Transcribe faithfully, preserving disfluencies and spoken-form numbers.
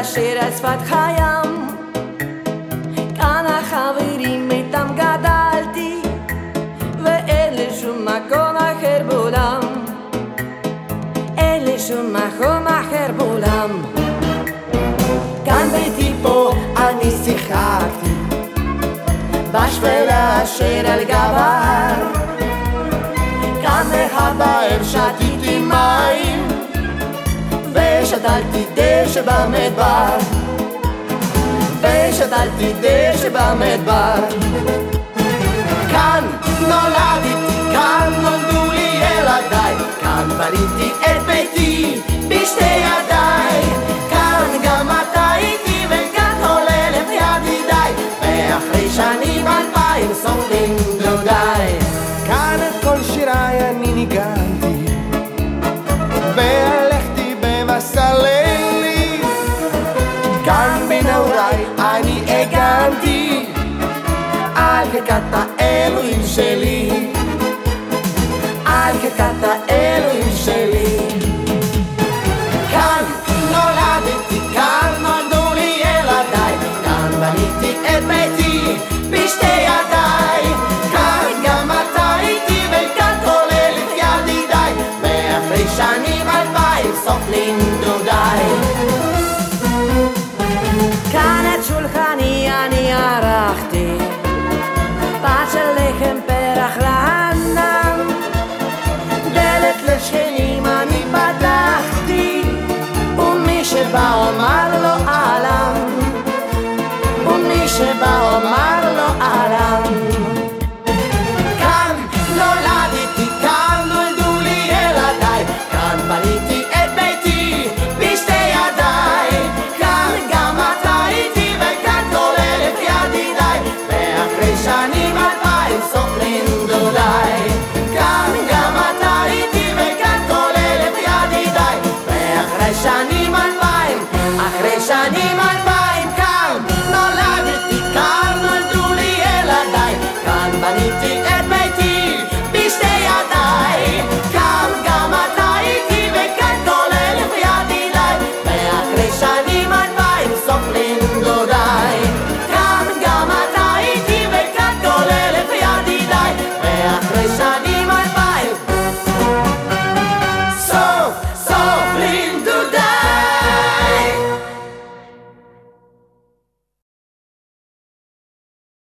ולשיר על שפת חיים. כאן החברים איתם גדלתי, ואין לי שום מקום אחר בעולם, אין לי שום מקום אחר בעולם. כאן ביתי פה אני שיחקתי, בשביל אשר על גבר. כאן מהבאר שתיתי מים, ושתלתי דשא במדבר, ושתלתי דשא במדבר. כאן נולדתי, כאן נולדו לי ילדיי, כאן בניתי את ביתי בשתי ידיי. כאן גם אתה איתי וכאן הוללת ידידיי, ואחרי שנים אלפיים סובלים דודיי. כאן את כל שיריי אני ניגנתי, והלכתי במסע לילי. כאן בנעוריי אני הגנתי על חלקת האלוהים שלי, על חלקת האלוהים שלי. כאן נולדתי, כאן נולדו לי ילדיי, כאן בניתי את ביתי בשתי ידיי. כאן גם אתה איתי וכאן כולל את ידידיי, ואחרי שנים אלפיים סופלים דודיי. כאן את שולחני אני ערכתי, פת של לחם פרח רענן, דלת לשכנים אני פתחתי, ומי שבא אומר לו אהלן, ומי שבא אומר